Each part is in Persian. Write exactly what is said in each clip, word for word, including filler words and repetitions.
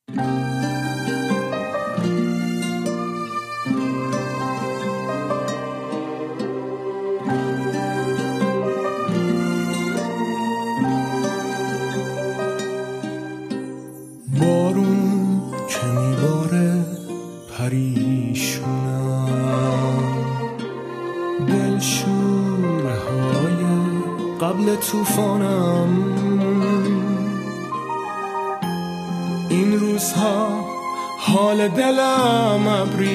بارون که میباره پریشونم، دلشورهای قبل توفانم. این روزها حال دلم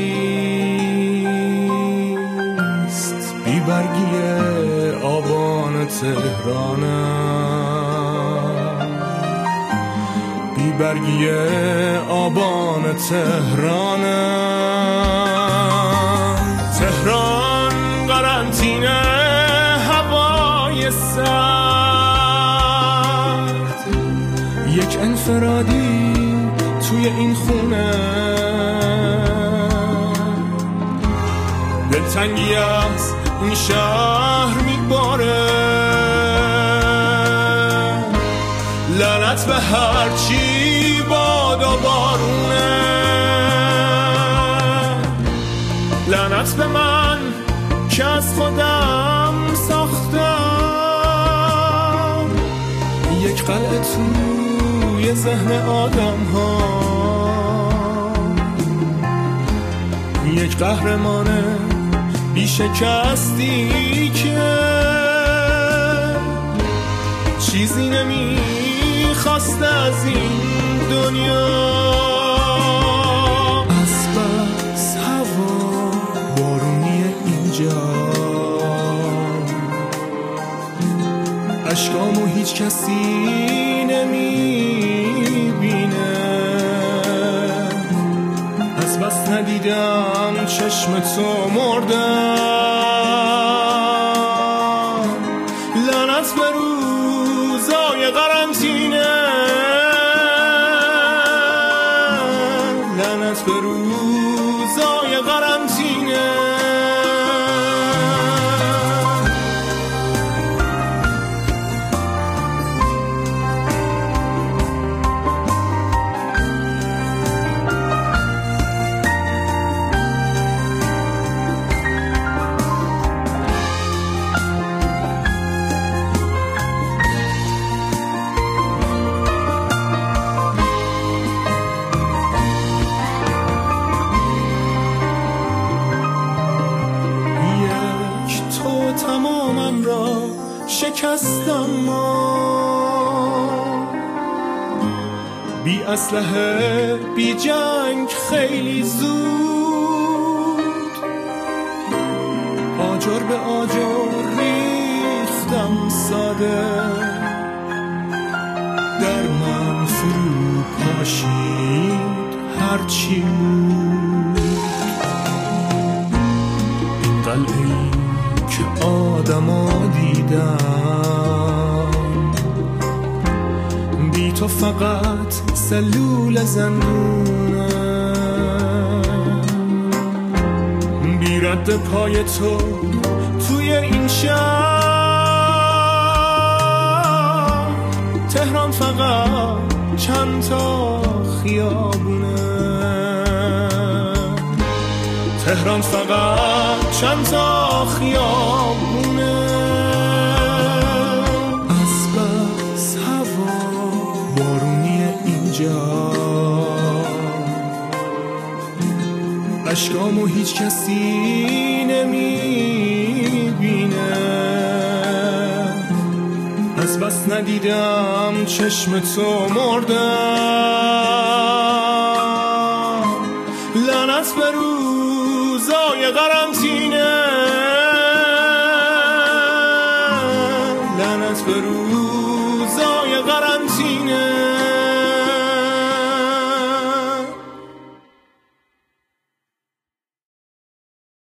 ابریست، بی برگی آبان تهرانم، بی برگی آبان تهرانم. تهران قرنطینه هوای سرد، یک انفرادی توی این خونه. دلتنگی از این شهر میباره، لعنت به هرچی باد و بارونه، لعنت به من که از خودم ساختم یک قلعه توی ذهن آدم ها، یک قهرمان بی شکستی که چیزی نمیخواست از این دنیا. از بس هوا بارونی اینجا، اشکامو هیچ کسی نمیبینه. از بس ندیدم چشم تو مردم، لعنت به روزای قرنطینه، لعنت به روزای قرنطینه. تمامم را شکستم، ما بی اسلحه بی جنگ خیلی زود، آجر به آجر ریختم ساده، در من فرو پاشید هرچی بود. این قلعه‌ای که آدما دیدم، بی تو فقط سلول زندونه، بی رد پای تو توی این شهر. تهران فقط چند تا خیابونه، تهران فقط چند تا خیابونه. از بس هوا بارونی اینجا، اشکامو هیچ کسی نمیبینه. از بس ندیدم چشم تو مردم، لعنت به روزای قرنطینه، لعنت به روزای قرنطینه.